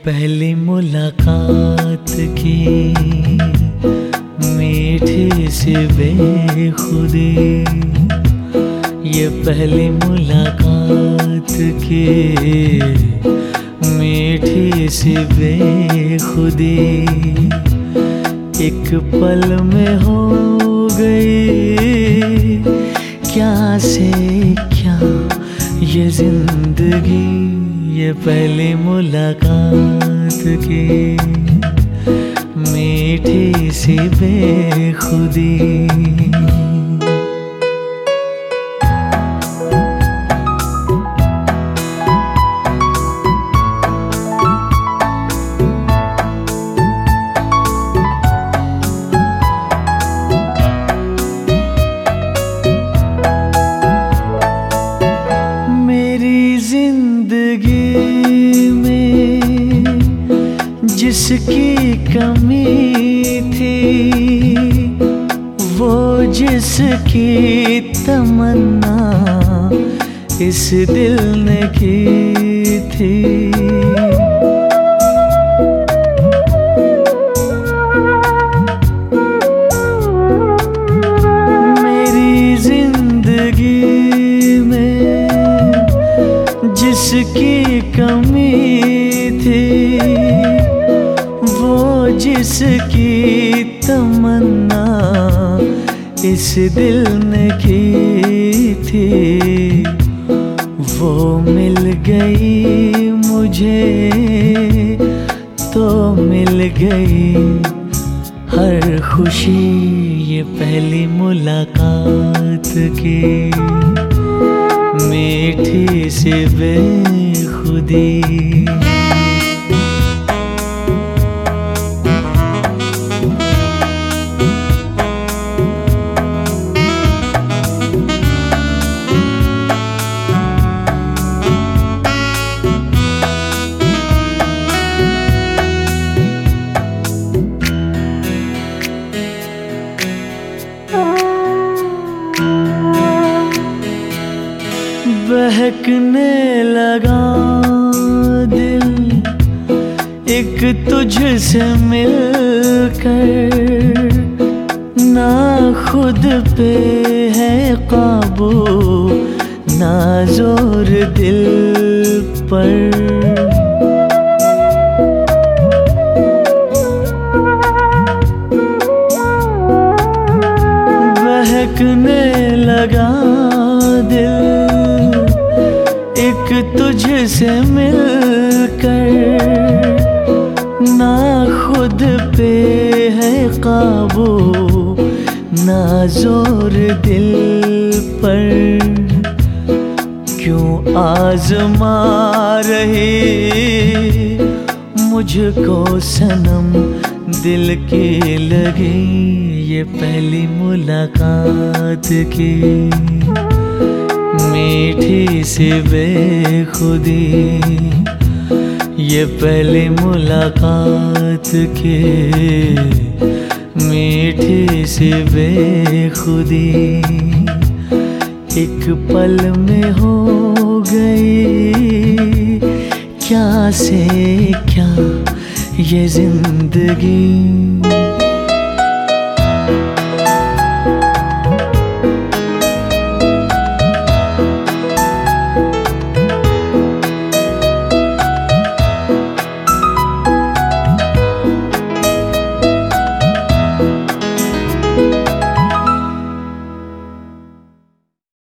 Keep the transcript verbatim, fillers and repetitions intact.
पहली मुलाकात की मीठी सी बेखुदी, ये पहली मुलाकात की मीठी सी बेखुदी एक पल में हो गई। क्या से क्या ये जिंदगी, ये पहली मुलाकात की मीठी सी बेखुदी। जिसकी कमी थी, वो जिसकी तमन्ना इस दिल ने की थी। मेरी जिंदगी में जिसकी कमी थी, जिसकी तमन्ना इस दिल ने की थी, वो मिल गई मुझे तो मिल गई हर खुशी, ये पहली मुलाकात की मीठी सी बेखुदी। बहकने लगा दिल एक तुझसे मिलकर, ना खुद पे है काबू ना जोर दिल पर। बहकने लगा दिल एक तुझसे मिलकर, ना खुद पे है काबू ना जोर दिल पर। क्यों आज़मा रही मुझको सनम दिल की लगी, ये पहली मुलाकात की मीठी सी बेखुदी, ये पहली मुलाकात की मीठी सी बेखुदी एक पल में हो गई। क्या से क्या ये जिंदगी।